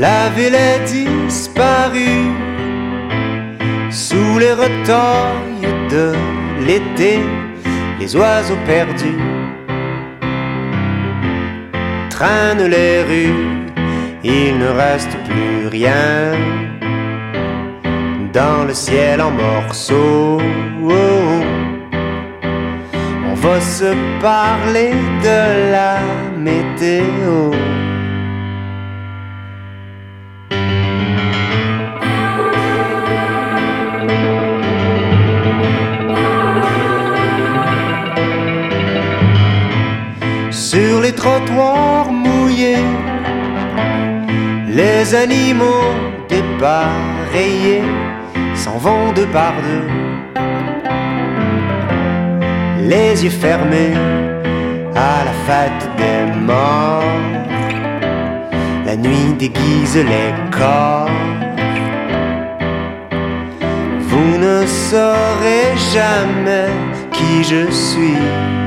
La ville est disparue sous les retailles de l'été, les oiseaux perdus traînent les rues, il ne reste plus rien dans le ciel en morceaux. On va se parler de la météo. Sur les trottoirs mouillés, les animaux dépareillés s'en vont deux par deux, les yeux fermés à la fête des morts. La nuit déguise les corps. Vous ne saurez jamais qui je suis.